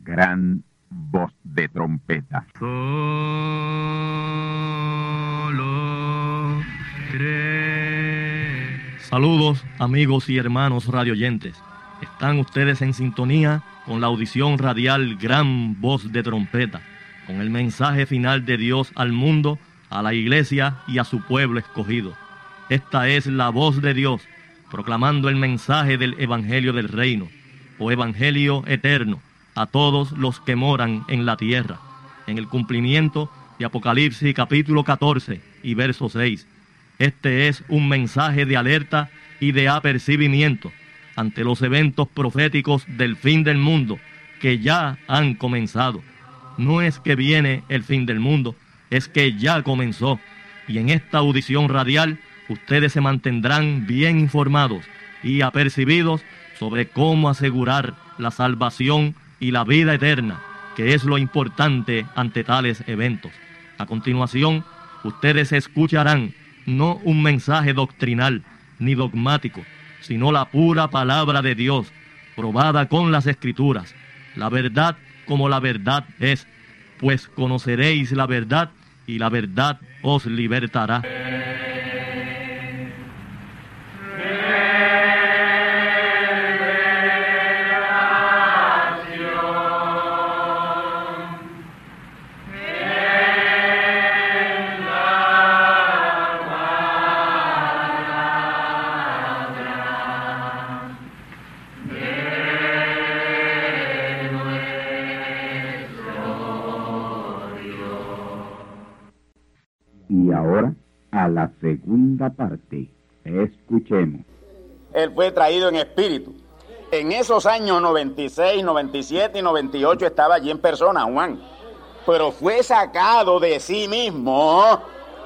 gran voz de trompeta. Solo cree. Saludos, amigos y hermanos radioyentes. Están ustedes en sintonía con la audición radial Gran Voz de Trompeta, con el mensaje final de Dios al mundo, a la iglesia y a su pueblo escogido. Esta es la voz de Dios, proclamando el mensaje del Evangelio del Reino, o Evangelio eterno, a todos los que moran en la tierra, en el cumplimiento de Apocalipsis capítulo 14 y verso 6. Este es un mensaje de alerta y de apercibimiento ante los eventos proféticos del fin del mundo que ya han comenzado. No es que viene el fin del mundo, es que ya comenzó. Y en esta audición radial, ustedes se mantendrán bien informados y apercibidos sobre cómo asegurar la salvación y la vida eterna, que es lo importante ante tales eventos. A continuación, ustedes escucharán no un mensaje doctrinal ni dogmático, sino la pura palabra de Dios, probada con las Escrituras, la verdad como la verdad es, pues conoceréis la verdad y la verdad os libertará. Y ahora, a la segunda parte, escuchemos. Él fue traído en espíritu. En esos años 96, 97 y 98 estaba allí en persona, Juan. Pero fue sacado de sí mismo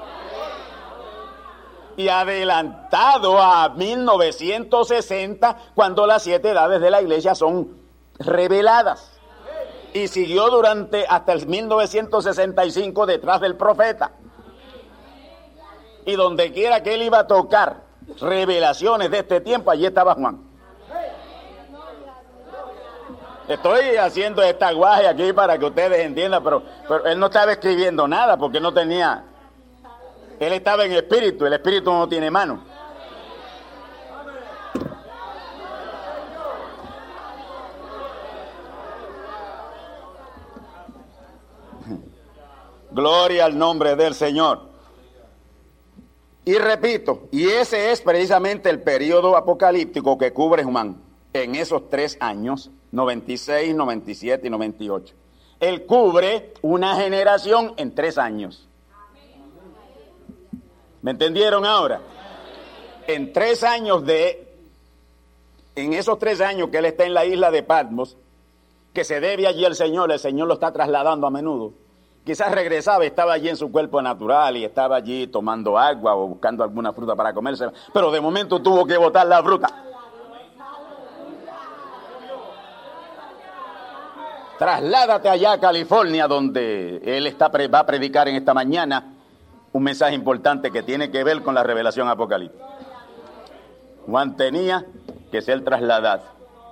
y adelantado a 1960, cuando las 7 edades de la iglesia son reveladas. Y siguió hasta el 1965 detrás del profeta. Y donde quiera que él iba a tocar revelaciones de este tiempo, allí estaba Juan. Estoy haciendo esta guaje aquí para que ustedes entiendan, pero él no estaba escribiendo nada porque no tenía... Él estaba en espíritu, el espíritu no tiene mano. Gloria al nombre del Señor. Y repito, y ese es precisamente el periodo apocalíptico que cubre Juan en esos 3 años, 96, 97 y 98. Él cubre una generación en 3 años. ¿Me entendieron ahora? En esos 3 años que él está en la isla de Patmos, que se debe allí al Señor, el Señor lo está trasladando a menudo. Quizás regresaba, estaba allí en su cuerpo natural y estaba allí tomando agua o buscando alguna fruta para comerse, pero de momento tuvo que botar la fruta. Trasládate allá a California, donde él va a predicar en esta mañana un mensaje importante que tiene que ver con la revelación apocalíptica. Juan tenía que ser trasladado.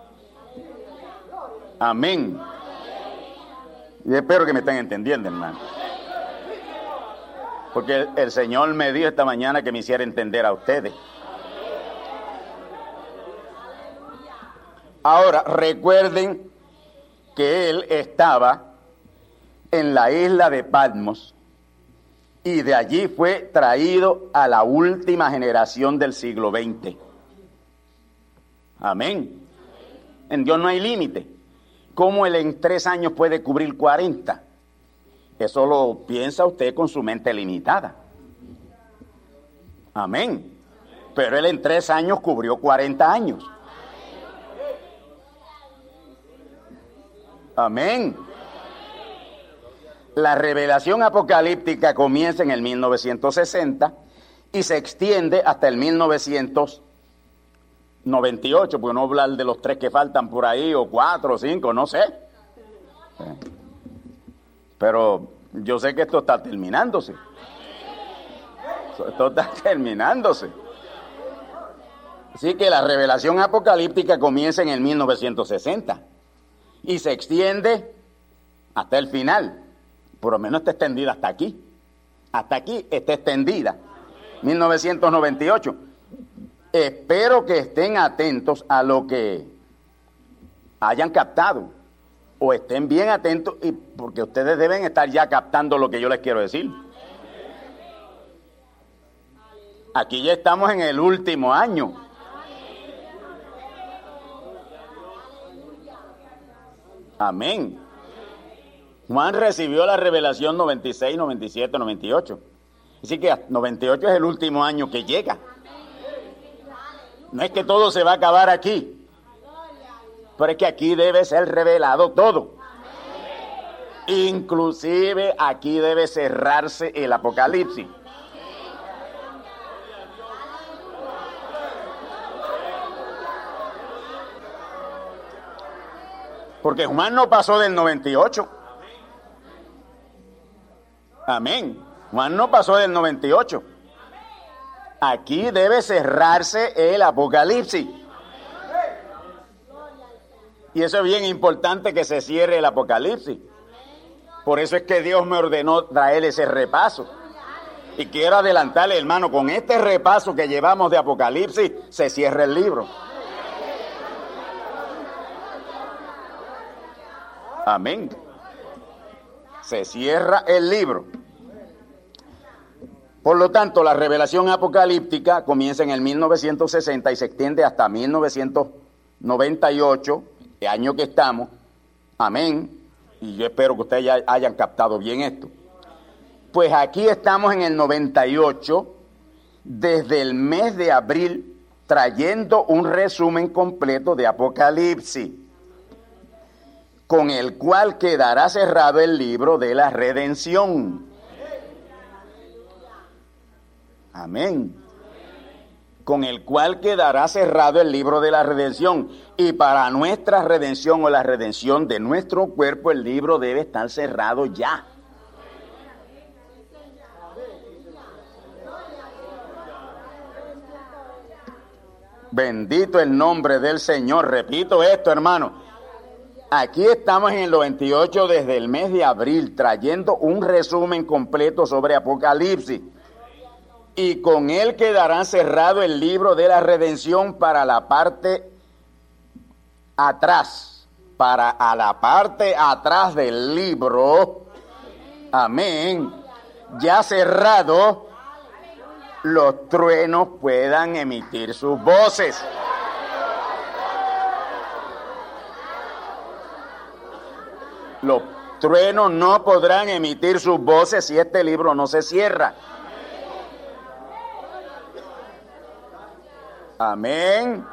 Amén. Y espero que me estén entendiendo, hermano. Porque el Señor me dijo esta mañana que me hiciera entender a ustedes. Ahora, recuerden que él estaba en la isla de Patmos y de allí fue traído a la última generación del siglo XX. Amén. En Dios no hay límite. ¿Cómo él en 3 años puede cubrir 40? Eso lo piensa usted con su mente limitada. Amén. Pero él en 3 años cubrió 40 años. Amén. La revelación apocalíptica comienza en el 1960 y se extiende hasta el 1998, porque no hablar de los 3 que faltan por ahí, o 4 o 5, no sé. Pero yo sé que esto está terminándose. Esto está terminándose. Así que la revelación apocalíptica comienza en el 1960 y se extiende hasta el final. Por lo menos está extendida hasta aquí. Hasta aquí está extendida. 1998. Espero que estén atentos a lo que hayan captado. O estén bien atentos, y porque ustedes deben estar ya captando lo que yo les quiero decir. Aquí ya estamos en el último año. Amén. Juan recibió la revelación 96, 97, 98. Así que 98 es el último año que llega. No es que todo se va a acabar aquí, pero es que aquí debe ser revelado todo. Inclusive aquí debe cerrarse el Apocalipsis. Porque Juan no pasó del 98. Amén. Juan no pasó del 98. Aquí debe cerrarse el Apocalipsis. Y eso es bien importante, que se cierre el Apocalipsis. Por eso es que Dios me ordenó traer ese repaso. Y quiero adelantarle, hermano, con este repaso que llevamos de Apocalipsis, se cierra el libro. Amén. Se cierra el libro. Por lo tanto, la revelación apocalíptica comienza en el 1960 y se extiende hasta 1998, el año que estamos. Amén. Y yo espero que ustedes ya hayan captado bien esto. Pues aquí estamos en el 98, desde el mes de abril, trayendo un resumen completo de Apocalipsis, con el cual quedará cerrado el libro de la redención. Amén. Con el cual quedará cerrado el libro de la redención. Y para nuestra redención o la redención de nuestro cuerpo, el libro debe estar cerrado ya. Bendito el nombre del Señor. Repito esto, hermano. Aquí estamos en el 98 desde el mes de abril, trayendo un resumen completo sobre Apocalipsis. Y con él quedará cerrado el libro de la redención para la parte atrás. A la parte atrás del libro. Amén. Ya cerrado, los truenos puedan emitir sus voces. Los truenos no podrán emitir sus voces si este libro no se cierra. Amén.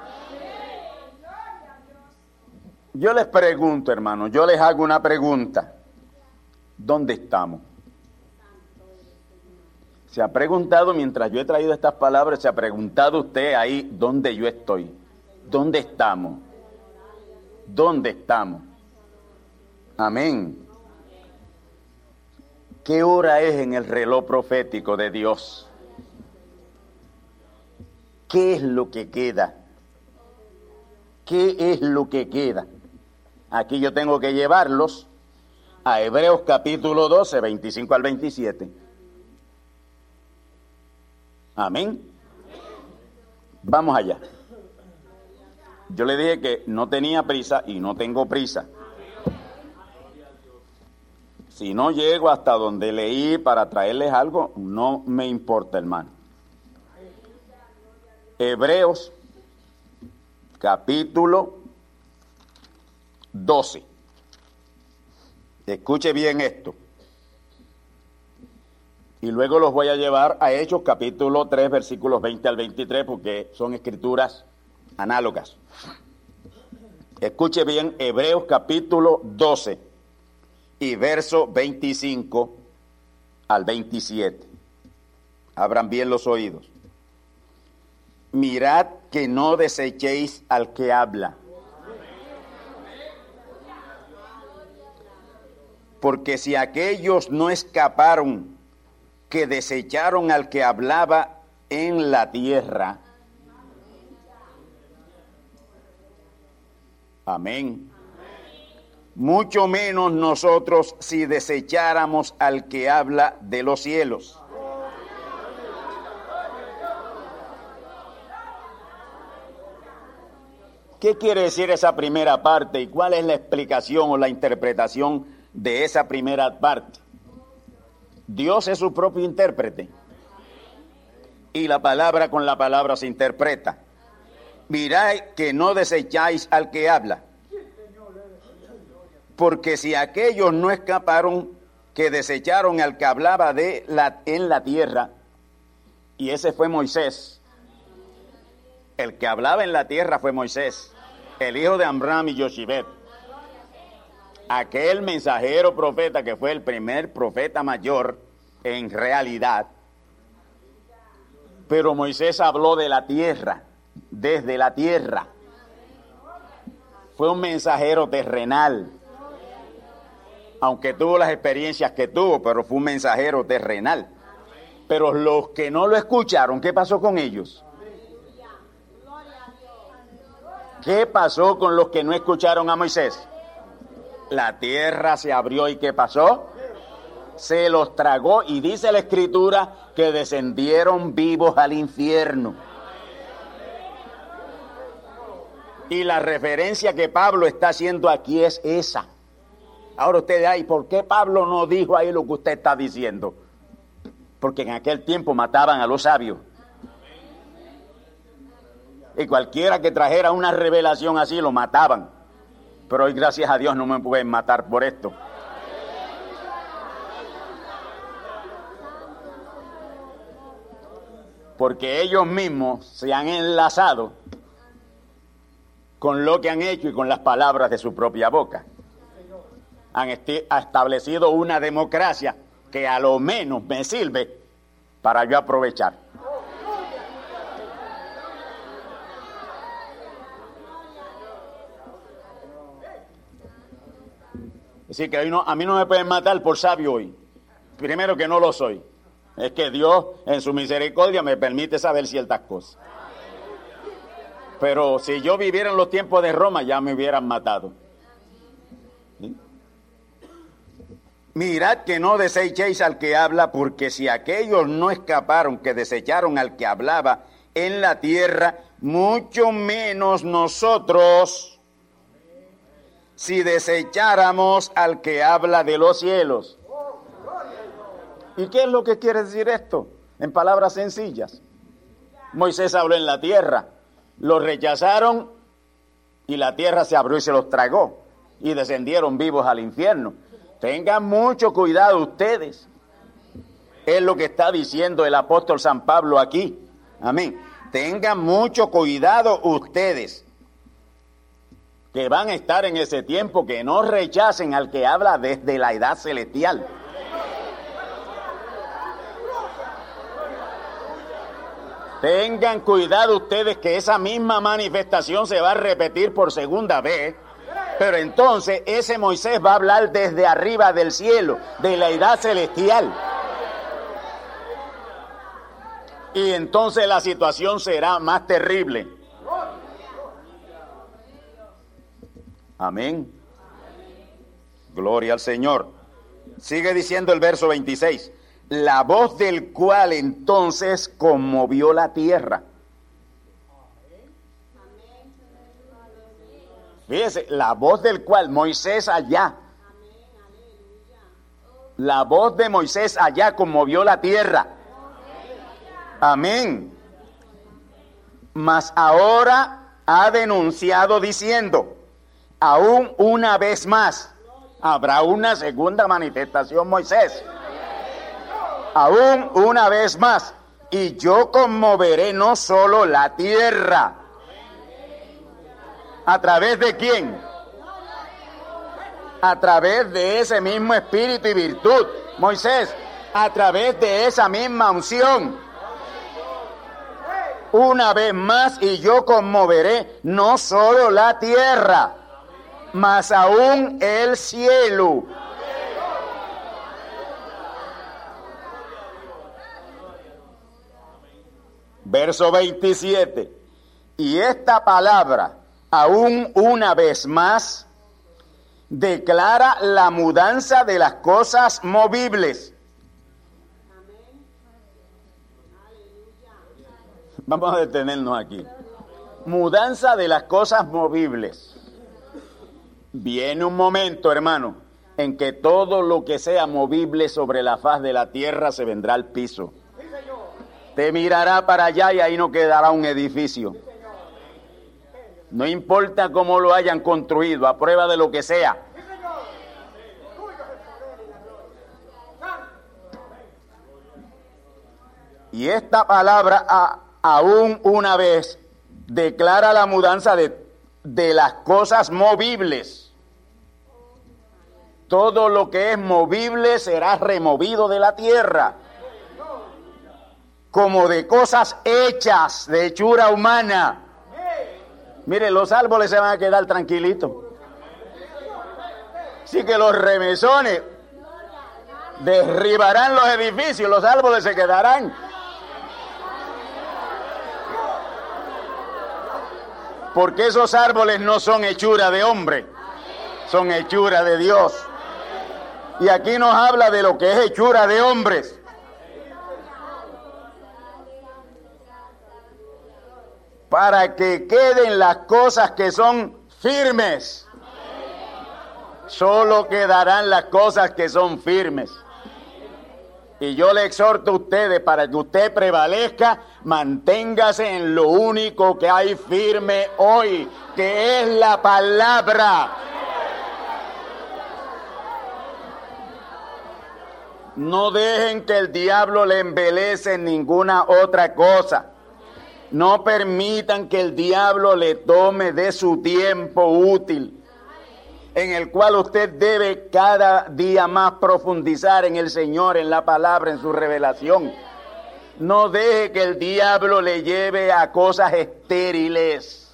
Yo les pregunto, hermano, yo les hago una pregunta. ¿Dónde estamos? ¿Se ha preguntado, mientras yo he traído estas palabras, se ha preguntado usted ahí dónde yo estoy? ¿Dónde estamos? ¿Dónde estamos? Amén. ¿Qué hora es en el reloj profético de Dios? ¿Qué es lo que queda? ¿Qué es lo que queda? Aquí yo tengo que llevarlos a Hebreos capítulo 12, 25 al 27. Amén. Vamos allá. Yo le dije que no tenía prisa y no tengo prisa. Si no llego hasta donde leí para traerles algo, no me importa, hermano. Hebreos capítulo 12. Escuche bien esto. Y luego los voy a llevar a Hechos capítulo 3, versículos 20 al 23, porque son escrituras análogas. Escuche bien, Hebreos capítulo 12 y verso 25 al 27. Abran bien los oídos. Mirad que no desechéis al que habla. Porque si aquellos no escaparon, que desecharon al que hablaba en la tierra. Amén. mucho menos nosotros si desecháramos al que habla de los cielos. ¿Qué quiere decir esa primera parte y cuál es la explicación o la interpretación de esa primera parte? Dios es su propio intérprete y la palabra con la palabra se interpreta. Mirad que no desecháis al que habla, porque si aquellos no escaparon, que desecharon al que hablaba en la tierra, y ese fue Moisés. El que hablaba en la tierra fue Moisés, el hijo de Amram y Yoshibet. Aquel mensajero profeta que fue el primer profeta mayor en realidad. Pero Moisés habló de la tierra, desde la tierra. Fue un mensajero terrenal. Aunque tuvo las experiencias que tuvo, pero fue un mensajero terrenal. Pero los que no lo escucharon, ¿qué pasó con ellos? ¿Qué pasó con los que no escucharon a Moisés? La tierra se abrió y ¿qué pasó? Se los tragó y dice la Escritura que descendieron vivos al infierno. Y la referencia que Pablo está haciendo aquí es esa. Ahora usted dirá, ¿y por qué Pablo no dijo ahí lo que usted está diciendo? Porque en aquel tiempo mataban a los sabios. Y cualquiera que trajera una revelación así lo mataban. Pero hoy, gracias a Dios, no me pueden matar por esto. Porque ellos mismos se han enlazado con lo que han hecho y con las palabras de su propia boca. Han establecido una democracia que a lo menos me sirve para yo aprovechar. Así que a mí no me pueden matar por sabio hoy. Primero que no lo soy. Es que Dios en su misericordia me permite saber ciertas cosas. Pero si yo viviera en los tiempos de Roma ya me hubieran matado. ¿Sí? Mirad que no desechéis al que habla, porque si aquellos no escaparon, que desecharon al que hablaba en la tierra, mucho menos nosotros si desecháramos al que habla de los cielos. ¿Y qué es lo que quiere decir esto? En palabras sencillas. Moisés habló en la tierra, los rechazaron y la tierra se abrió y se los tragó y descendieron vivos al infierno. Tengan mucho cuidado ustedes. Es lo que está diciendo el apóstol San Pablo aquí. Amén. Tengan mucho cuidado ustedes, que van a estar en ese tiempo, que no rechacen al que habla desde la edad celestial. Tengan cuidado ustedes que esa misma manifestación se va a repetir por segunda vez, pero entonces ese Moisés va a hablar desde arriba del cielo, de la edad celestial. Y entonces la situación será más terrible. Amén. Gloria al Señor. Sigue diciendo el verso 26. La voz del cual entonces conmovió la tierra. Fíjese, la voz del cual Moisés allá. La voz de Moisés allá conmovió la tierra. Amén. Mas ahora ha denunciado diciendo, aún una vez más, habrá una segunda manifestación Moisés. Aún una vez más, y yo conmoveré no solo la tierra. ¿A través de quién? A través de ese mismo espíritu y virtud, Moisés, a través de esa misma unción. Una vez más, y yo conmoveré no solo la tierra, mas aún el cielo. Verso 27. Y esta palabra, aún una vez más, declara la mudanza de las cosas movibles. Vamos a detenernos aquí. Mudanza de las cosas movibles. Viene un momento, hermano, en que todo lo que sea movible sobre la faz de la tierra se vendrá al piso. Te mirará para allá y ahí no quedará un edificio. No importa cómo lo hayan construido, a prueba de lo que sea. Y esta palabra aún una vez declara la mudanza de las cosas movibles. Todo lo que es movible será removido de la tierra. Como de cosas hechas, de hechura humana. Mire, los árboles se van a quedar tranquilitos. Así que los remesones derribarán los edificios, los árboles se quedarán. Porque esos árboles no son hechura de hombre, son hechura de Dios. Y aquí nos habla de lo que es hechura de hombres. Para que queden las cosas que son firmes. Solo quedarán las cosas que son firmes. Y yo le exhorto a ustedes, para que usted prevalezca, manténgase en lo único que hay firme hoy, que es la palabra. No dejen que el diablo le embelece en ninguna otra cosa. No permitan que el diablo le tome de su tiempo útil, en el cual usted debe cada día más profundizar en el Señor, en la palabra, en su revelación. No deje que el diablo le lleve a cosas estériles.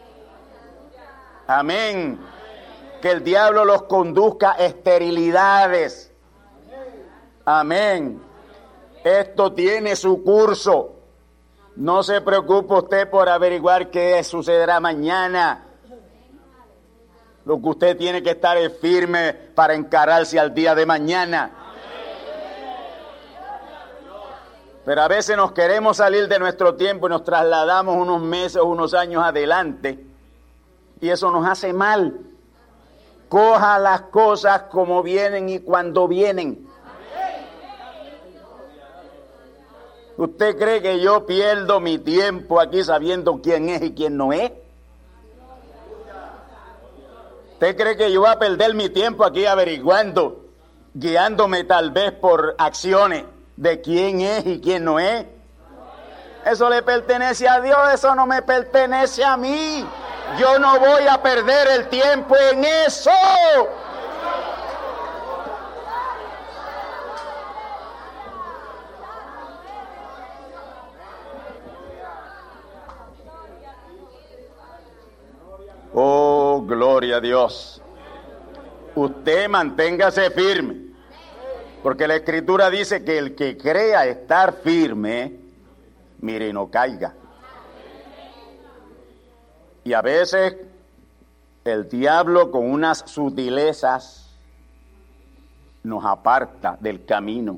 Amén. Que el diablo los conduzca a esterilidades. Amén. Esto tiene su curso. No se preocupe usted por averiguar qué sucederá mañana. Lo que usted tiene que estar es firme para encararse al día de mañana. Pero a veces nos queremos salir de nuestro tiempo y nos trasladamos unos meses o unos años adelante. Y eso nos hace mal. Coja las cosas como vienen y cuando vienen. ¿Usted cree que yo pierdo mi tiempo aquí sabiendo quién es y quién no es? ¿Usted cree que yo voy a perder mi tiempo aquí averiguando, guiándome tal vez por acciones de quién es y quién no es? Eso le pertenece a Dios, eso no me pertenece a mí. Yo no voy a perder el tiempo en eso. Oh, gloria a Dios. Usted manténgase firme, porque la Escritura dice que el que crea estar firme, mire, no caiga. Y a veces el diablo con unas sutilezas nos aparta del camino.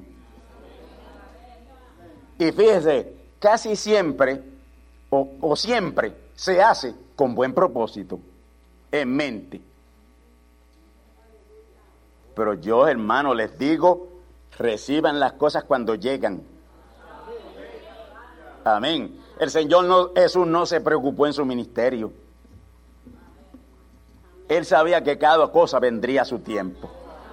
Y fíjese, casi siempre o siempre se hace con buen propósito, en mente. Pero yo, hermano, les digo, reciban las cosas cuando llegan. Amén. El Señor Jesús no se preocupó en su ministerio. Él sabía que cada cosa vendría a su tiempo.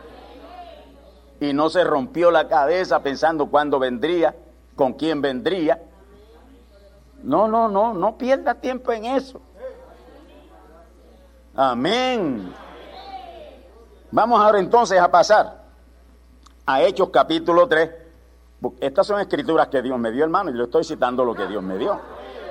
Y no se rompió la cabeza pensando cuándo vendría, con quién vendría. No pierda tiempo en eso. Amén. Vamos ahora entonces a pasar a Hechos capítulo 3. Estas son escrituras que Dios me dio, hermano, y yo estoy citando lo que Dios me dio.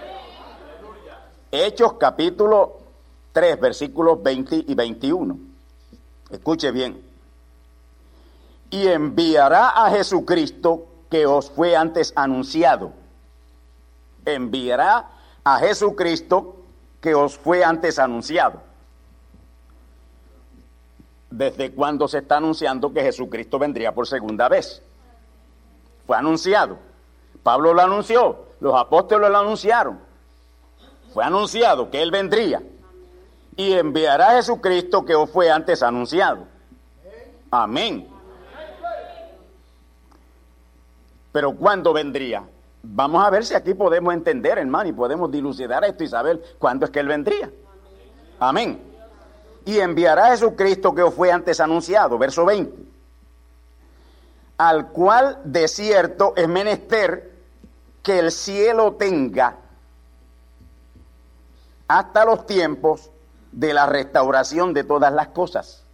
Hechos capítulo 3, versículos 20 y 21. Escuche bien. Y enviará a Jesucristo que os fue antes anunciado. Enviará a Jesucristo que os fue antes anunciado. desde cuando se está anunciando que Jesucristo vendría por segunda vez. Fue anunciado. Pablo lo anunció, los apóstoles lo anunciaron. Fue anunciado que Él vendría y enviará a Jesucristo que fue antes anunciado. Amén. Pero ¿cuándo vendría? Vamos a ver si aquí podemos entender, hermano, y podemos dilucidar esto y saber cuándo es que Él vendría. Amén. Y enviará a Jesucristo que fue antes anunciado, verso 20. Al cual de cierto es menester que el cielo tenga hasta los tiempos de la restauración de todas las cosas.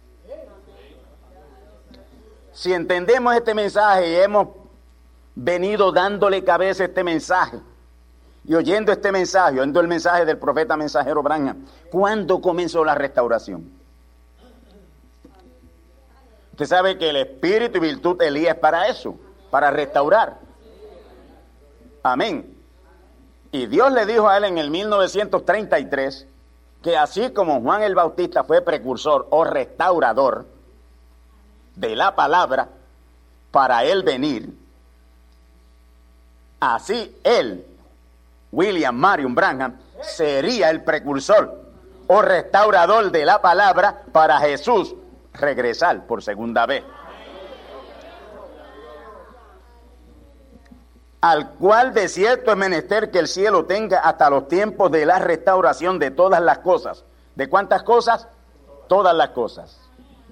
Si entendemos este mensaje y hemos venido dándole cabeza a este mensaje y oyendo este mensaje, oyendo el mensaje del profeta mensajero Branham, ¿cuándo comenzó la restauración? Usted sabe que el espíritu y virtud de Elías es para eso, para restaurar. Amén. Y Dios le dijo a él en el 1933 que así como Juan el Bautista fue precursor o restaurador de la palabra para él venir, así él, William Marion Branham, sería el precursor o restaurador de la palabra para Jesús regresar por segunda vez. Al cual de cierto es menester que el cielo tenga hasta los tiempos de la restauración de todas las cosas. ¿De cuántas cosas? Todas las cosas.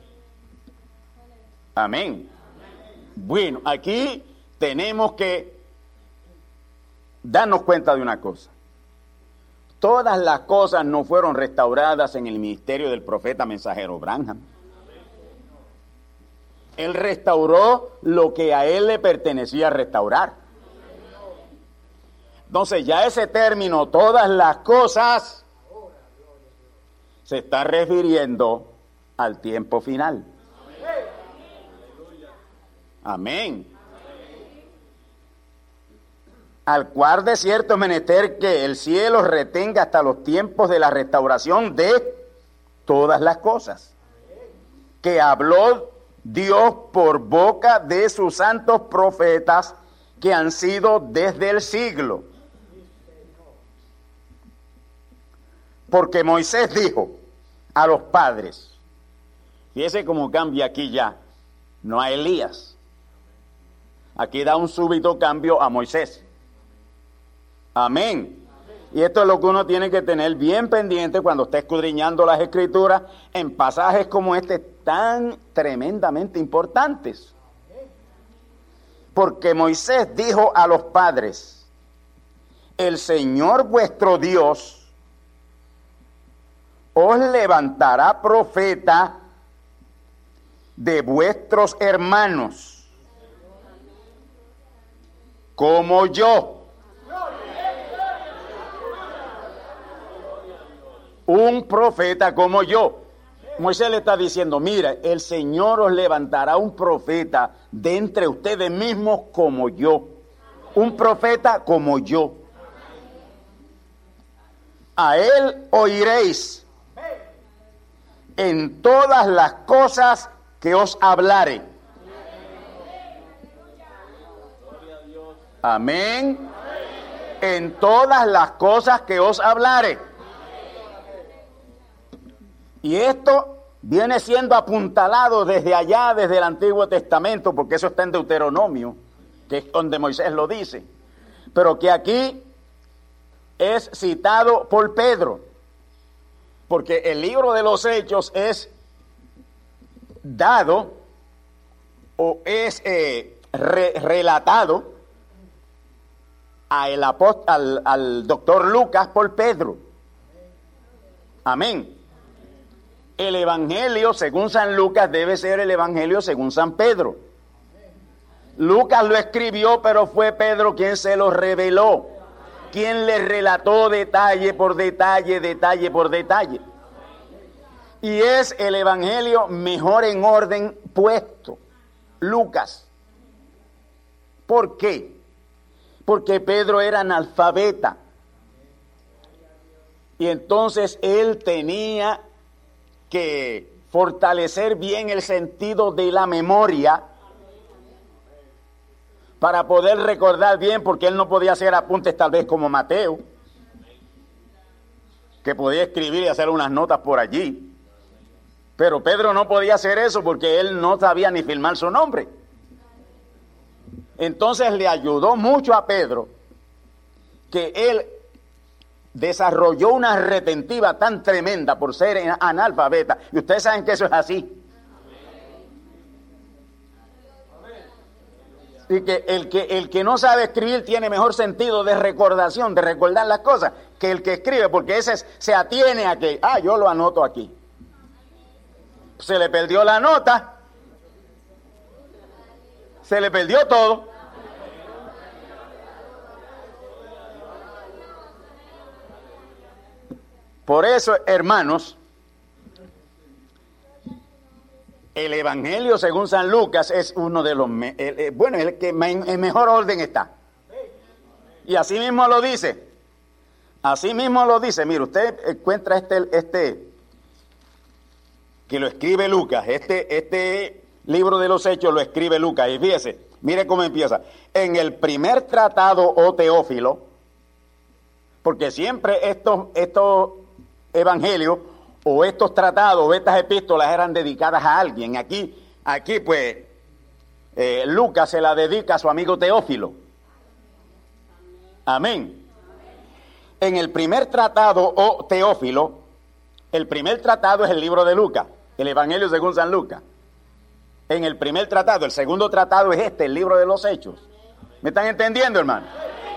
Amén. Bueno, aquí tenemos que darnos cuenta de una cosa. Todas las cosas no fueron restauradas en el ministerio del profeta mensajero Branham. Él restauró lo que a él le pertenecía restaurar. Entonces ya ese término, todas las cosas, se está refiriendo al tiempo final. Amén. Al cual de cierto es menester que el cielo retenga hasta los tiempos de la restauración de todas las cosas, que habló Dios por boca de sus santos profetas que han sido desde el siglo. Porque Moisés dijo a los padres, fíjese cómo cambia aquí ya, no a Elías. Aquí da un súbito cambio a Moisés. Amén. Y esto es lo que uno tiene que tener bien pendiente cuando esté escudriñando las Escrituras en pasajes como este tan tremendamente importantes. Porque Moisés dijo a los padres, el Señor vuestro Dios os levantará profeta de vuestros hermanos, como yo. Un profeta como yo. Moisés le está diciendo, mira, el Señor os levantará un profeta de entre ustedes mismos como yo. Un profeta como yo. A él oiréis en todas las cosas que os hablare. Amén. En todas las cosas que os hablare. Y esto viene siendo apuntalado desde allá, desde el Antiguo Testamento, porque eso está en Deuteronomio, que es donde Moisés lo dice. Pero que aquí es citado por Pedro, porque el libro de los Hechos es dado o es relatado al doctor Lucas por Pedro. Amén. El evangelio según San Lucas debe ser el evangelio según San Pedro. Lucas lo escribió, pero fue Pedro quien se lo reveló, quien le relató detalle por detalle, detalle por detalle. Y es el evangelio mejor en orden puesto, Lucas. ¿Por qué? Porque Pedro era analfabeta. Y entonces él tenía que fortalecer bien el sentido de la memoria para poder recordar bien, porque él no podía hacer apuntes tal vez como Mateo, que podía escribir y hacer unas notas por allí. Pero Pedro no podía hacer eso porque él no sabía ni firmar su nombre. Entonces le ayudó mucho a Pedro que él desarrolló una retentiva tan tremenda por ser analfabeta. Y ustedes saben que eso es así. Y que el que no sabe escribir tiene mejor sentido de recordación, de recordar las cosas, que el que escribe, porque ese se atiene a que, yo lo anoto aquí. Se le perdió la nota, se le perdió todo. Por eso, hermanos, el Evangelio según San Lucas es uno de los, el que en mejor orden está. Y así mismo lo dice. Así mismo lo dice. Mire, usted encuentra este que lo escribe Lucas. Este libro de los Hechos lo escribe Lucas. Y fíjese, mire cómo empieza. En el primer tratado, oh Teófilo, porque siempre estos evangelios o estos tratados o estas epístolas eran dedicadas a alguien. Aquí pues, Lucas se la dedica a su amigo Teófilo. Amén. En el primer tratado, oh Teófilo, el primer tratado es el libro de Lucas, el Evangelio según San Lucas. En el primer tratado, el segundo tratado es el libro de los Hechos. ¿Me están entendiendo, hermano?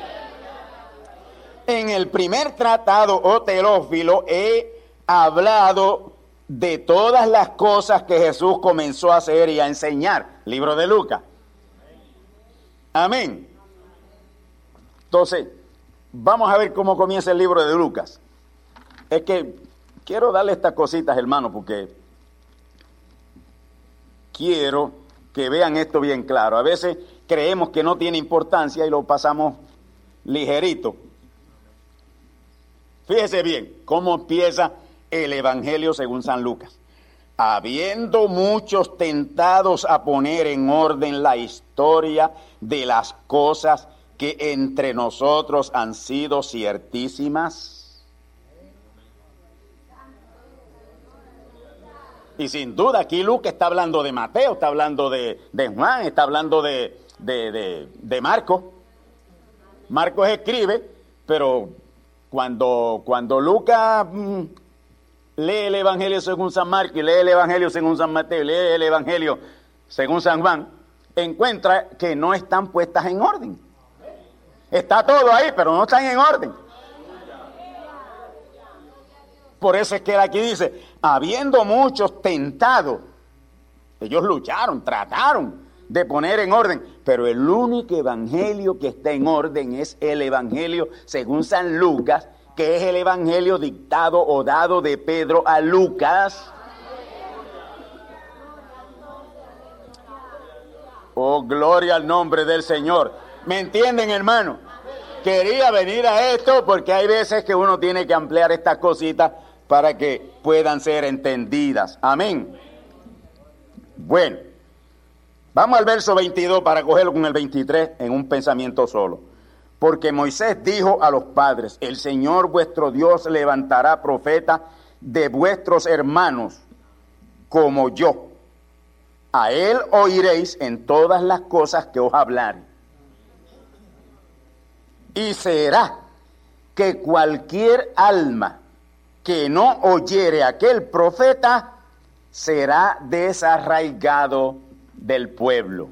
En el primer tratado, oh Teófilo, he hablado de todas las cosas que Jesús comenzó a hacer y a enseñar. Libro de Lucas. Amén. Entonces, vamos a ver cómo comienza el libro de Lucas. Es que quiero darle estas cositas, hermano, porque quiero que vean esto bien claro. A veces creemos que no tiene importancia y lo pasamos ligerito. Fíjese bien cómo empieza el Evangelio según San Lucas. Habiendo muchos tentados a poner en orden la historia de las cosas que entre nosotros han sido ciertísimas. Y sin duda aquí Lucas está hablando de Mateo, está hablando de Juan, está hablando de Marcos. Marcos escribe, pero cuando Lucas lee el Evangelio según San Marcos y lee el Evangelio según San Mateo y lee el Evangelio según San Juan, encuentra que no están puestas en orden. Está todo ahí, pero no están en orden. Por eso es que él aquí dice, habiendo muchos tentados, ellos lucharon, trataron de poner en orden, pero el único evangelio que está en orden es el Evangelio según San Lucas, que es el evangelio dictado o dado de Pedro a Lucas. Oh, gloria al nombre del Señor. ¿Me entienden, hermano? Quería venir a esto porque hay veces que uno tiene que ampliar estas cositas para que puedan ser entendidas. Amén. Bueno, vamos al verso 22 para cogerlo con el 23 en un pensamiento solo. Porque Moisés dijo a los padres, el Señor vuestro Dios levantará profeta de vuestros hermanos como yo. A él oiréis en todas las cosas que os hablare. Y será que cualquier alma que no oyere a aquel profeta será desarraigado del pueblo.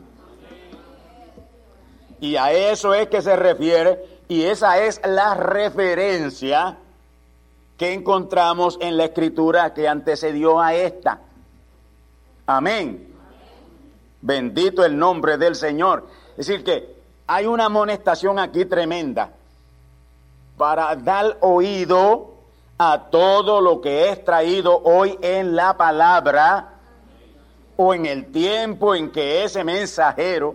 Y a eso es que se refiere, y esa es la referencia que encontramos en la escritura que antecedió a esta. Amén. Bendito el nombre del Señor. Es decir que hay una amonestación aquí tremenda para dar oído a todo lo que es traído hoy en la palabra o en el tiempo en que ese mensajero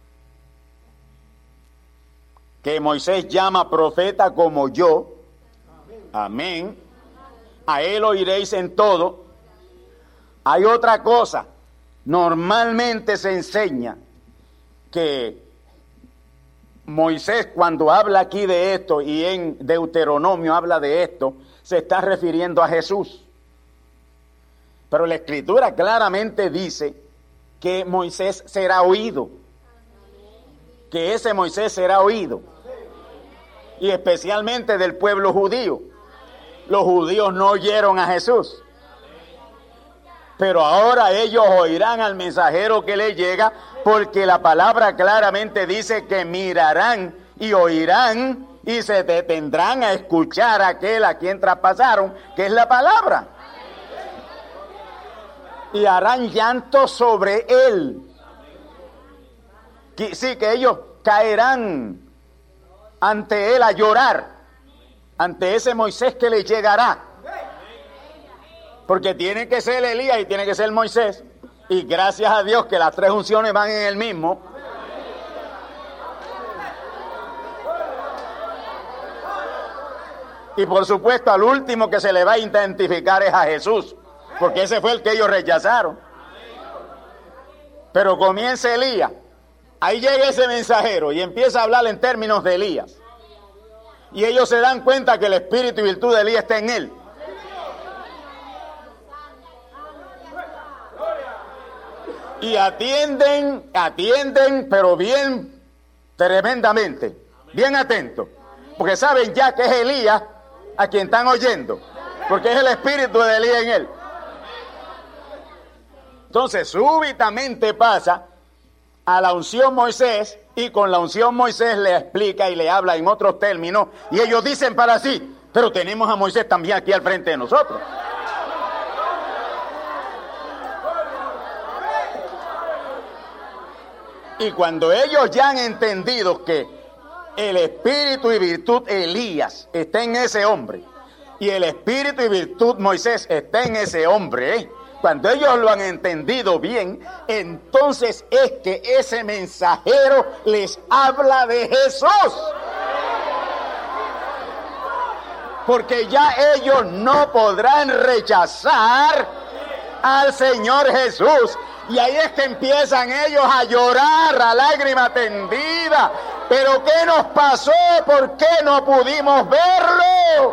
que Moisés llama profeta como yo, amén, a él oiréis en todo, Hay otra cosa. Normalmente se enseña que Moisés, cuando habla aquí de esto, y en Deuteronomio habla de esto, se está refiriendo a Jesús. Pero la Escritura claramente dice que Moisés será oído. Que ese Moisés será oído. Y especialmente del pueblo judío. Los judíos no oyeron a Jesús. Pero ahora ellos oirán al mensajero que les llega, porque la palabra claramente dice que mirarán y oirán y se detendrán a escuchar a aquel a quien traspasaron, que es la palabra. Y harán llanto sobre él. Sí, que ellos caerán ante él a llorar, ante ese Moisés que les llegará. Porque tiene que ser Elías y tiene que ser Moisés. Y gracias a Dios que las tres unciones van en el mismo. Y por supuesto al último que se le va a identificar es a Jesús. Porque ese fue el que ellos rechazaron. Pero comienza Elías. Ahí llega ese mensajero y empieza a hablar en términos de Elías. Y ellos se dan cuenta que el espíritu y virtud de Elías está en él. Y atienden, pero bien, tremendamente, bien atentos, porque saben ya que es Elías a quien están oyendo, porque es el espíritu de Elías en él. Entonces, súbitamente pasa a la unción Moisés, y con la unción Moisés le explica y le habla en otros términos, y ellos dicen para sí, pero tenemos a Moisés también aquí al frente de nosotros. Y cuando ellos ya han entendido que el espíritu y virtud Elías está en ese hombre, y el espíritu y virtud Moisés está en ese hombre, cuando ellos lo han entendido bien, entonces es que ese mensajero les habla de Jesús. Porque ya ellos no podrán rechazar al Señor Jesús. Y ahí es que empiezan ellos a llorar a lágrima tendida. ¿Pero qué nos pasó? ¿Por qué no pudimos verlo?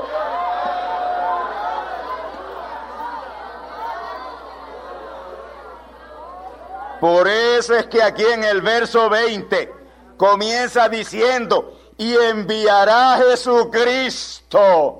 Por eso es que aquí en el verso 20 comienza diciendo, y enviará a Jesucristo.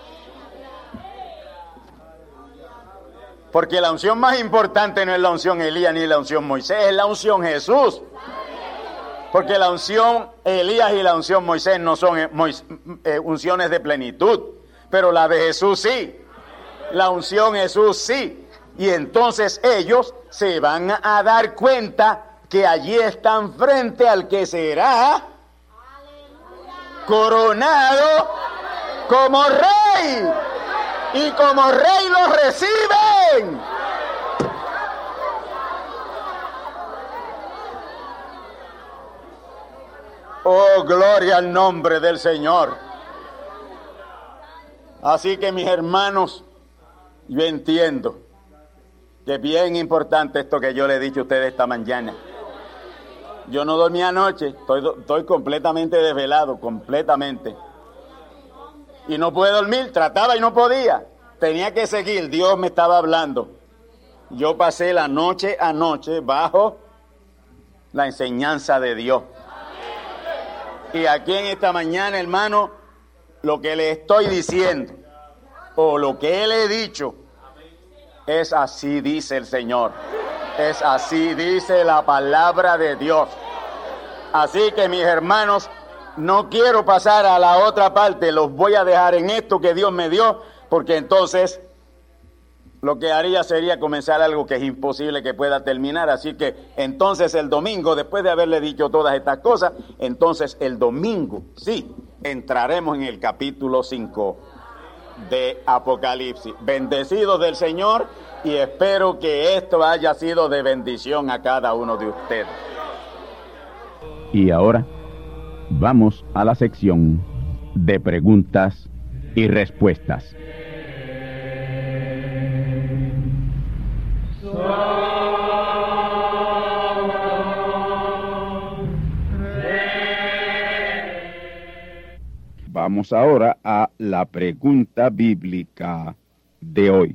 Porque la unción más importante no es la unción Elías ni la unción Moisés, es la unción Jesús. Porque la unción Elías y la unción Moisés no son unciones de plenitud, pero la de Jesús sí. La unción Jesús sí. Y entonces ellos se van a dar cuenta que allí están frente al que será coronado como rey. Y como rey los reciben. Oh, gloria al nombre del Señor. Así que mis hermanos, yo entiendo que es bien importante esto que yo le he dicho a ustedes esta mañana. Yo no dormí anoche, estoy completamente desvelado, completamente. Y no pude dormir, trataba y no podía. Tenía que seguir, Dios me estaba hablando. Yo pasé la noche a noche bajo la enseñanza de Dios. Y aquí en esta mañana, hermano, lo que le estoy diciendo, o lo que le he dicho, es así dice el Señor. Es así dice la palabra de Dios. Así que mis hermanos, no quiero pasar a la otra parte, los voy a dejar en esto que Dios me dio, porque entonces lo que haría sería comenzar algo que es imposible que pueda terminar. Así que entonces el domingo, después de haberle dicho todas estas cosas, entonces el domingo, sí, entraremos en el capítulo 5 de Apocalipsis. Bendecidos del Señor, y espero que esto haya sido de bendición a cada uno de ustedes. Y ahora vamos a la sección de preguntas y respuestas. Vamos ahora a la pregunta bíblica de hoy.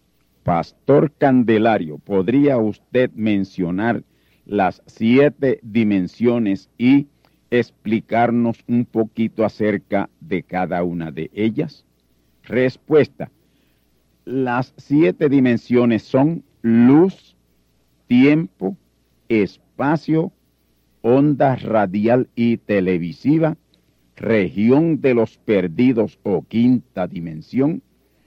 Pastor Candelario, ¿podría usted mencionar las 7 dimensiones y explicarnos un poquito acerca de cada una de ellas? Respuesta. Las 7 dimensiones son luz, tiempo, espacio, onda radial y televisiva, región de los perdidos o quinta dimensión,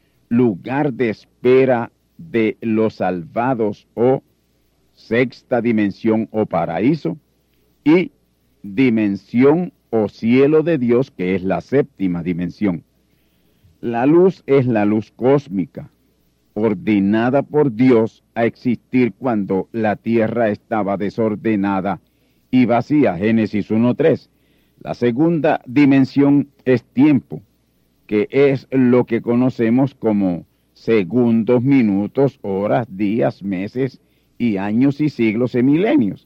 lugar de espera de los salvados o sexta dimensión o paraíso, y dimensión o cielo de Dios, que es la séptima dimensión. La luz es la luz cósmica, ordenada por Dios a existir cuando la tierra estaba desordenada y vacía, Génesis 1:3. La segunda dimensión es tiempo, que es lo que conocemos como segundos, minutos, horas, días, meses y años y siglos y milenios.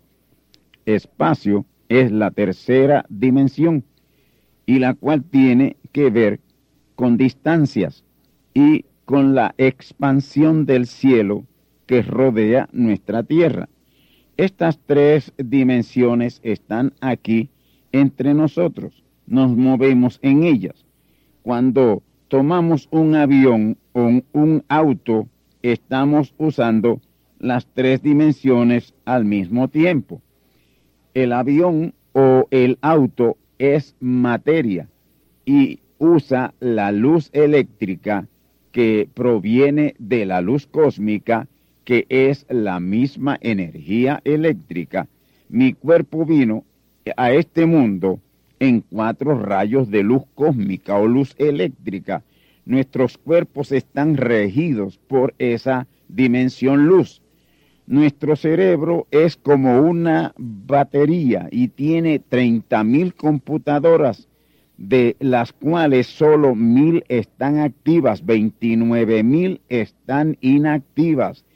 Espacio es la tercera dimensión, y la cual tiene que ver con distancias y con la expansión del cielo que rodea nuestra tierra. Estas 3 dimensiones están aquí entre nosotros, nos movemos en ellas. Cuando tomamos un avión o un auto, estamos usando las 3 dimensiones al mismo tiempo. El avión o el auto es materia y usa la luz eléctrica que proviene de la luz cósmica, que es la misma energía eléctrica. Mi cuerpo vino a este mundo en 4 rayos de luz cósmica o luz eléctrica. Nuestros cuerpos están regidos por esa dimensión luz. Nuestro cerebro es como una batería y tiene 30,000 computadoras, de las cuales solo 1,000 están activas, 29,000 están inactivas.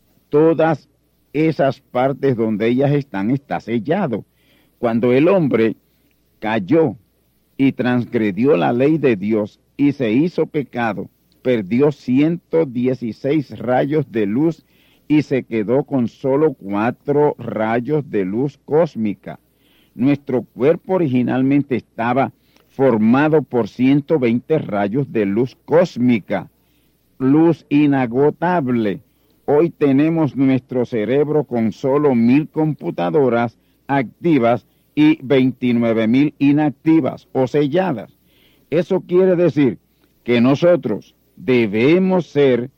Todas esas partes donde ellas están, está sellado. Cuando el hombre cayó y transgredió la ley de Dios y se hizo pecado, perdió 116 rayos de luz y se quedó con solo 4 rayos de luz cósmica. Nuestro cuerpo originalmente estaba formado por 120 rayos de luz cósmica, luz inagotable. Hoy tenemos nuestro cerebro con solo 1,000 computadoras activas y 29,000 inactivas o selladas. Eso quiere decir que nosotros debemos ser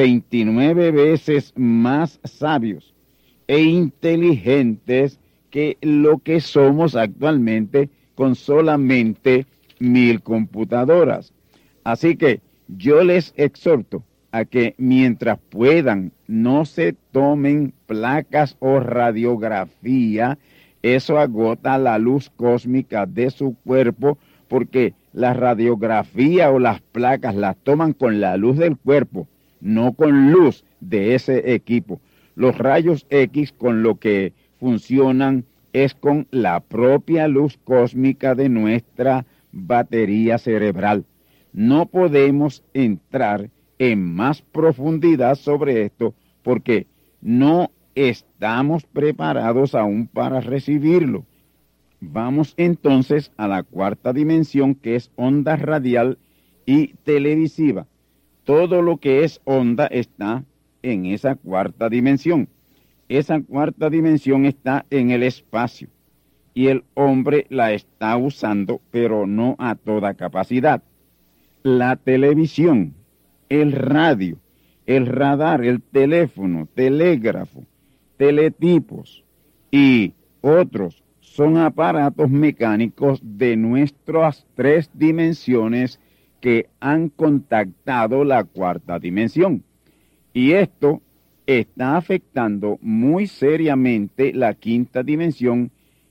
29 veces más sabios e inteligentes que lo que somos actualmente con solamente 1,000 computadoras. Así que yo les exhorto a que mientras puedan no se tomen placas o radiografía. Eso agota la luz cósmica de su cuerpo, porque la radiografía o las placas las toman con la luz del cuerpo, no con luz de ese equipo. Los rayos X con lo que funcionan es con la propia luz cósmica de nuestra batería cerebral. No podemos entrar en más profundidad sobre esto porque no estamos preparados aún para recibirlo. Vamos entonces a la 4ª dimensión, que es onda radial y televisiva. Todo lo que es onda está en esa 4ª dimensión. Esa 4ª dimensión está en el espacio y el hombre la está usando, pero no a toda capacidad. La televisión, el radio, el radar, el teléfono, telégrafo, teletipos y otros son aparatos mecánicos de nuestras 3 dimensiones que han contactado la 4ª dimensión. Y esto está afectando muy seriamente la 5ª dimensión,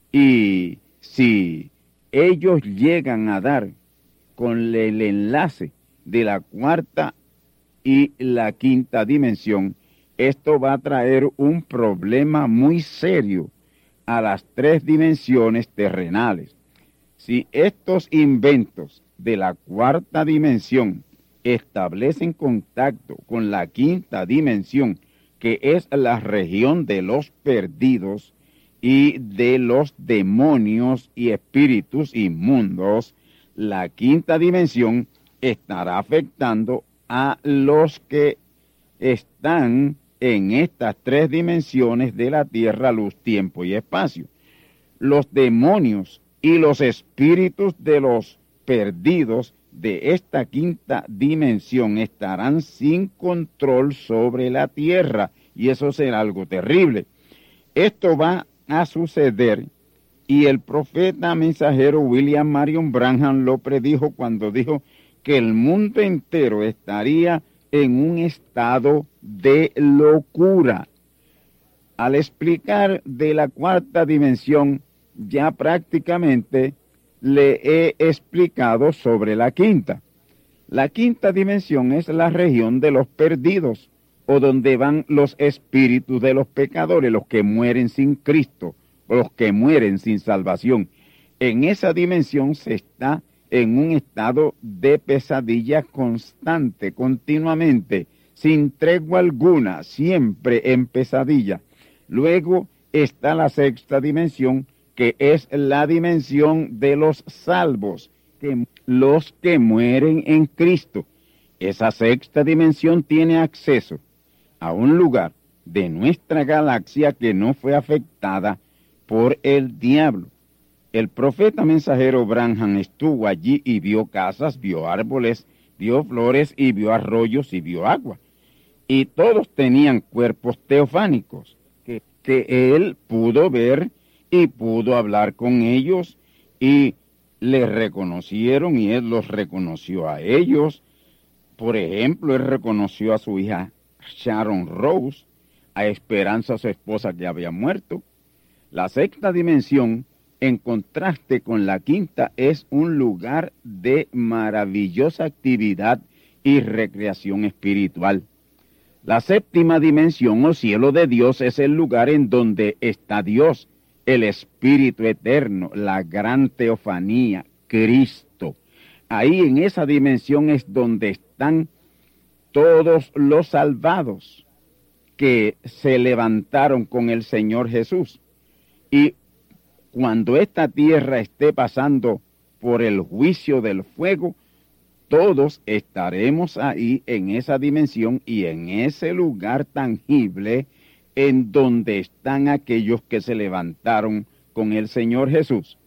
y si ellos llegan a dar con el enlace de la 4ª y la 5ª dimensión, esto va a traer un problema muy serio a las 3 dimensiones terrenales. Si estos inventos de la cuarta dimensión establecen contacto con la quinta dimensión, que es la región de los perdidos y de los demonios y espíritus inmundos, la quinta dimensión estará afectando a los que están en estas tres dimensiones de la tierra, luz, tiempo y espacio. Los demonios y los espíritus de los perdidos de esta quinta dimensión estarán sin control sobre la tierra, y eso será algo terrible. Esto va a suceder, y el profeta mensajero William Marion Branham lo predijo cuando dijo que el mundo entero estaría en un estado de locura. Al explicar de la cuarta dimensión, ya prácticamente le he explicado sobre la quinta. La quinta dimensión es la región de los perdidos, o donde van los espíritus de los pecadores, los que mueren sin Cristo, los que mueren sin salvación. En esa dimensión se está en un estado de pesadilla constante, continuamente, sin tregua alguna, siempre en pesadilla. Luego está la sexta dimensión, que es la dimensión de los salvos, los que mueren en Cristo. Esa sexta dimensión tiene acceso a un lugar de nuestra galaxia que no fue afectada por el diablo. El profeta mensajero Branham estuvo allí y vio casas, vio árboles, vio flores y vio arroyos y vio agua. Y todos tenían cuerpos teofánicos que él pudo ver y pudo hablar con ellos, y le reconocieron y él los reconoció a ellos. Por ejemplo, él reconoció a su hija Sharon Rose, a Esperanza, su esposa, que había muerto. La sexta dimensión, en contraste con la quinta, es un lugar de maravillosa actividad y recreación espiritual. La séptima dimensión o cielo de Dios es el lugar en donde está Dios, el Espíritu Eterno, la gran teofanía, Cristo. Ahí en esa dimensión es donde están todos los salvados que se levantaron con el Señor Jesús. Y cuando esta tierra esté pasando por el juicio del fuego, todos estaremos ahí en esa dimensión y en ese lugar tangible en donde están aquellos que se levantaron con el Señor Jesús.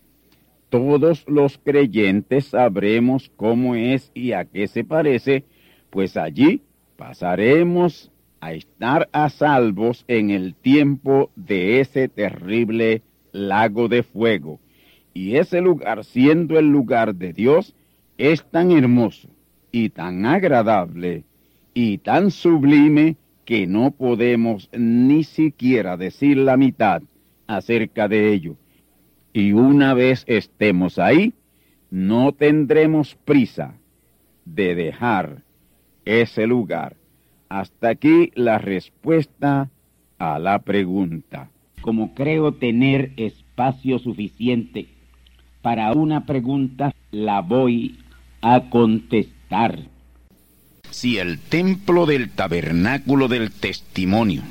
Todos los creyentes sabremos cómo es y a qué se parece, pues allí pasaremos a estar a salvos en el tiempo de ese terrible lago de fuego. Y ese lugar, siendo el lugar de Dios, es tan hermoso y tan agradable y tan sublime que no podemos ni siquiera decir la mitad acerca de ello. Y una vez estemos ahí, no tendremos prisa de dejar ese lugar. Hasta aquí la respuesta a la pregunta. Como creo tener espacio suficiente para una pregunta, la voy a contestar. Si el templo del tabernáculo del testimonio,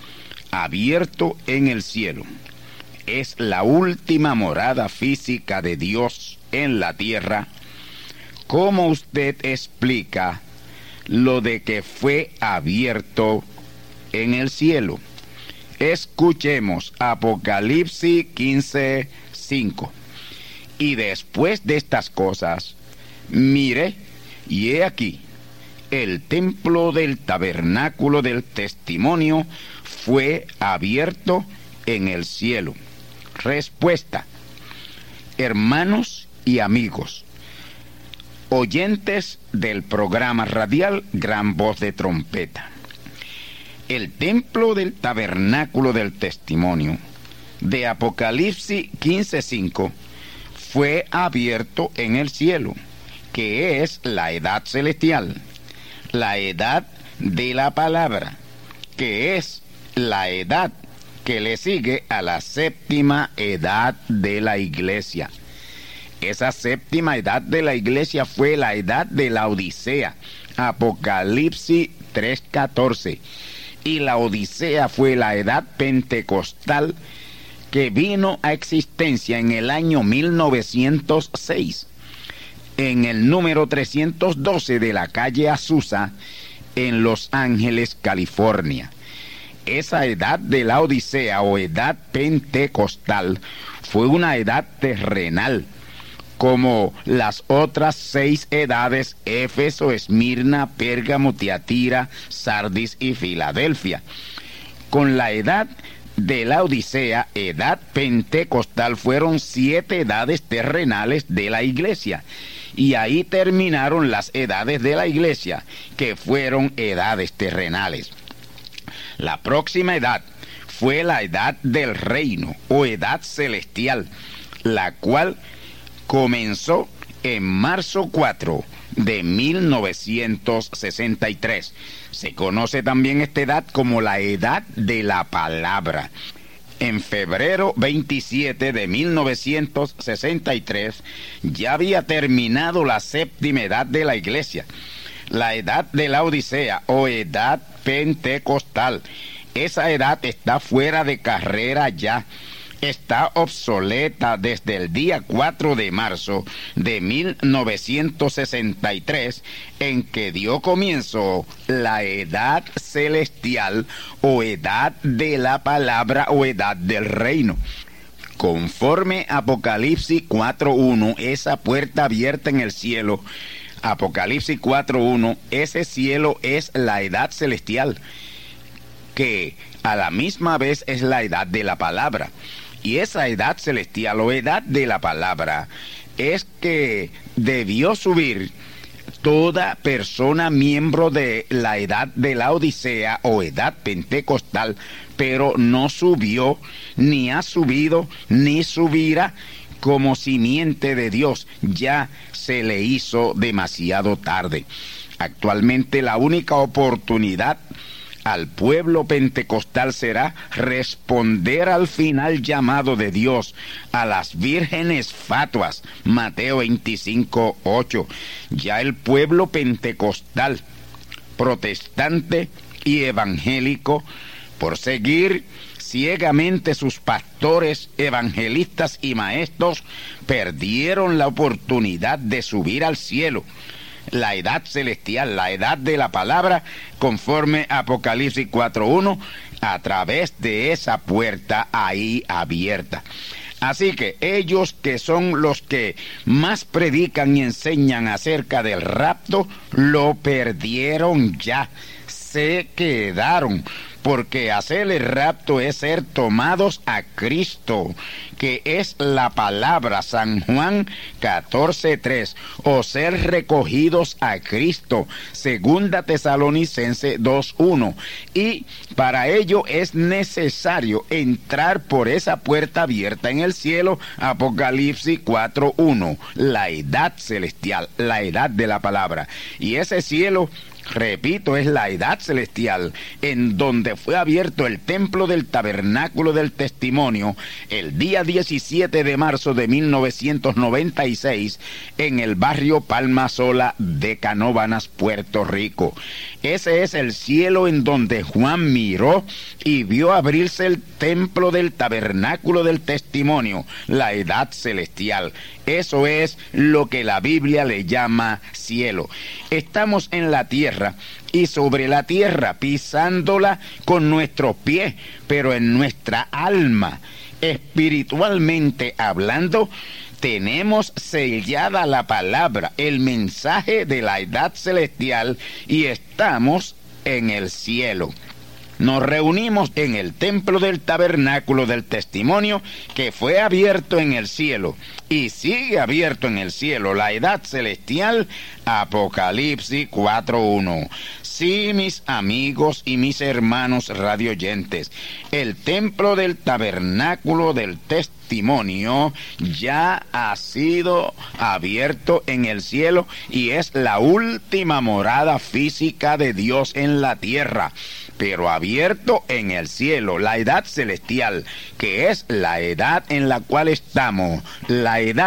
abierto en el cielo, es la última morada física de Dios en la tierra, ¿cómo usted explica lo de que fue abierto en el cielo? Escuchemos Apocalipsis 15:5. Y después de estas cosas, miré, y he aquí, el templo del tabernáculo del testimonio fue abierto en el cielo. Respuesta. Hermanos y amigos, oyentes del programa radial Gran Voz de Trompeta, el templo del tabernáculo del testimonio de Apocalipsis 15:5 fue abierto en el cielo, que es la edad celestial, la edad de la palabra, que es la edad que le sigue a la séptima edad de la iglesia. Esa séptima edad de la iglesia fue la edad de la Odisea, Apocalipsis 3:14. Y la Odisea fue la edad pentecostal que vino a existencia en el año 1906, en el número 312 de la calle Azusa, en Los Ángeles, California. Esa edad de la Odisea o edad pentecostal fue una edad terrenal, como las otras 6 edades: Éfeso, Esmirna, Pérgamo, Tiatira, Sardis y Filadelfia. Con la edad de la Odisea, edad pentecostal, fueron 7 edades terrenales de la iglesia. Y ahí terminaron las edades de la iglesia, que fueron edades terrenales. La próxima edad fue la edad del reino o edad celestial, la cual comenzó en marzo 4 de 1963. Se conoce también esta edad como la edad de la palabra. En febrero 27 de 1963 ya había terminado la séptima edad de la iglesia, la edad de la Odisea o edad pentecostal. Esa edad está fuera de carrera ya. Está obsoleta desde el día 4 de marzo de 1963, en que dio comienzo la edad celestial o edad de la palabra o edad del reino. Conforme Apocalipsis 4:1, esa puerta abierta en el cielo, Apocalipsis 4:1, ese cielo es la edad celestial, que a la misma vez es la edad de la palabra. Y esa edad celestial o edad de la palabra es que debió subir toda persona miembro de la edad de la Odisea o edad pentecostal, pero no subió, ni ha subido, ni subirá como simiente de Dios. Ya se le hizo demasiado tarde. Actualmente la única oportunidad al pueblo pentecostal será responder al final llamado de Dios a las vírgenes fatuas, Mateo 25:8. Ya el pueblo pentecostal, protestante y evangélico, por seguir ciegamente sus pastores, evangelistas y maestros, perdieron la oportunidad de subir al cielo, la edad celestial, la edad de la palabra, conforme Apocalipsis 4:1, a través de esa puerta ahí abierta. Así que ellos, que son los que más predican y enseñan acerca del rapto, lo perdieron ya, se quedaron, porque hacer el rapto es ser tomados a Cristo, que es la palabra, San Juan 14:3, o ser recogidos a Cristo, Segunda Tesalonicenses 2:1, y para ello es necesario entrar por esa puerta abierta en el cielo, Apocalipsis 4:1, la edad celestial, la edad de la palabra. Y ese cielo, repito, es la edad celestial, en donde fue abierto el templo del tabernáculo del testimonio el día 17 de marzo de 1996 en el barrio Palma Sola de Canóvanas, Puerto Rico. Ese es el cielo en donde Juan miró y vio abrirse el templo del tabernáculo del testimonio, la edad celestial. Eso es lo que la Biblia le llama cielo. Estamos en la tierra y sobre la tierra, pisándola con nuestros pies, pero en nuestra alma, espiritualmente hablando, tenemos sellada la palabra, el mensaje de la edad celestial, y estamos en el cielo. Nos reunimos en el templo del tabernáculo del testimonio, que fue abierto en el cielo y sigue abierto en el cielo, la edad celestial, Apocalipsis 4:1. Sí, mis amigos y mis hermanos radioyentes, el templo del tabernáculo del testimonio ya ha sido abierto en el cielo y es la última morada física de Dios en la tierra, pero abierto en el cielo, la edad celestial, que es la edad en la cual estamos, la edad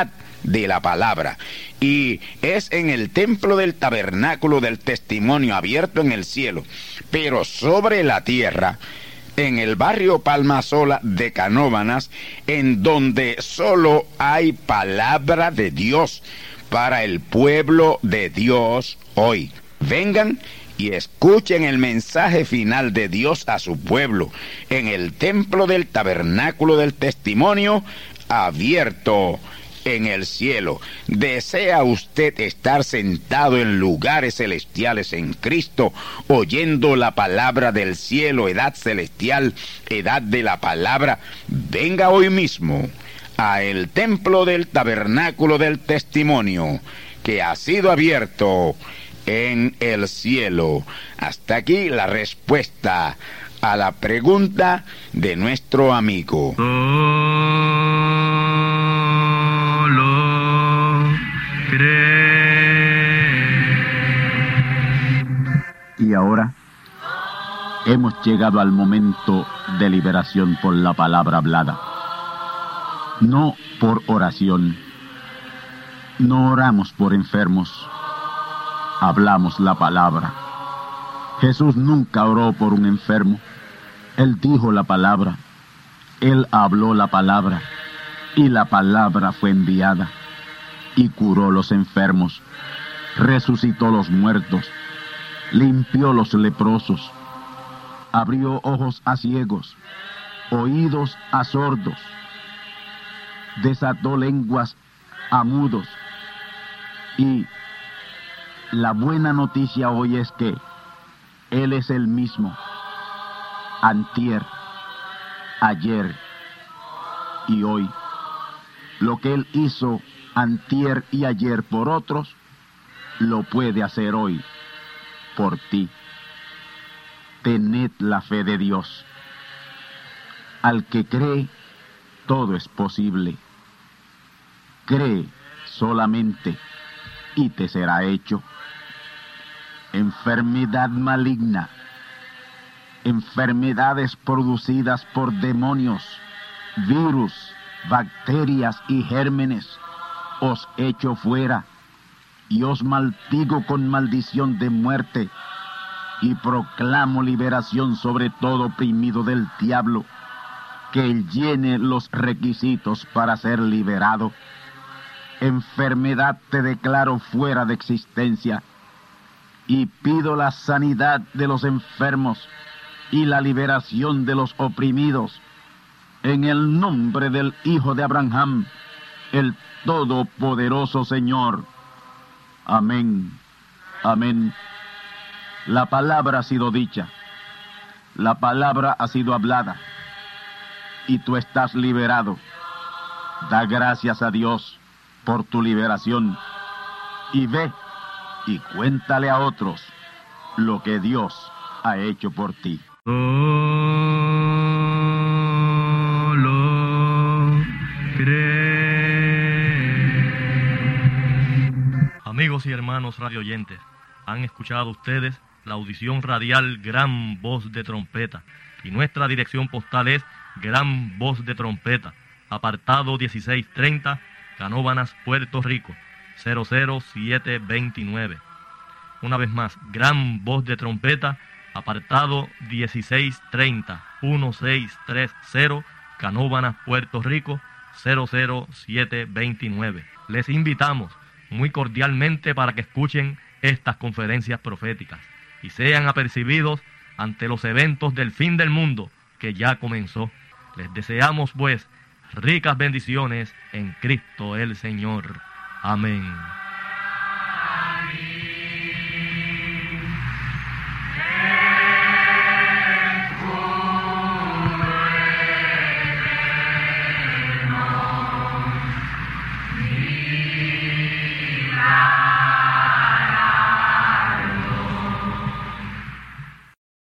de la palabra. Y es en el templo del tabernáculo del testimonio abierto en el cielo, pero sobre la tierra, en el barrio Palmasola de Canóvanas, en donde solo hay palabra de Dios para el pueblo de Dios hoy. Vengan y escuchen el mensaje final de Dios a su pueblo en el templo del tabernáculo del testimonio abierto en el cielo. ¿Desea usted estar sentado en lugares celestiales en Cristo, oyendo la palabra del cielo, edad celestial, edad de la palabra? Venga hoy mismo a el templo del tabernáculo del testimonio, que ha sido abierto en el cielo. Hasta aquí la respuesta a la pregunta de nuestro amigo. Solo cree. Y ahora hemos llegado al momento de liberación por la palabra hablada. No por oración. No oramos por enfermos. Hablamos la palabra. Jesús nunca oró por un enfermo. Él dijo la palabra. Él habló la palabra. Y la palabra fue enviada. Y curó los enfermos. Resucitó los muertos. Limpió los leprosos. Abrió ojos a ciegos. Oídos a sordos. Desató lenguas a mudos. Y la buena noticia hoy es que Él es el mismo, antier, ayer y hoy. Lo que Él hizo antier y ayer por otros, lo puede hacer hoy por ti. Tened la fe de Dios. Al que cree, todo es posible. Cree solamente y te será hecho. Enfermedad maligna, enfermedades producidas por demonios, virus, bacterias y gérmenes, os echo fuera y os maldigo con maldición de muerte y proclamo liberación sobre todo oprimido del diablo, que él llene los requisitos para ser liberado. Enfermedad, te declaro fuera de existencia y pido la sanidad de los enfermos y la liberación de los oprimidos en el nombre del Hijo de Abraham, el Todopoderoso Señor. Amén. Amén. La palabra ha sido dicha, la palabra ha sido hablada y tú estás liberado. Da gracias a Dios por tu liberación y ve y cuéntale a otros lo que Dios ha hecho por ti. Solo cree. Amigos y hermanos radioyentes, han escuchado ustedes la audición radial Gran Voz de Trompeta, y nuestra dirección postal es Gran Voz de Trompeta, apartado 1630, Canóvanas, Puerto Rico, 00729. Una vez más, Gran Voz de Trompeta, apartado 1630, 1630, Canóvanas, Puerto Rico, 00729. Les invitamos muy cordialmente para que escuchen estas conferencias proféticas y sean apercibidos ante los eventos del fin del mundo que ya comenzó. Les deseamos pues ricas bendiciones en Cristo el Señor. Amén.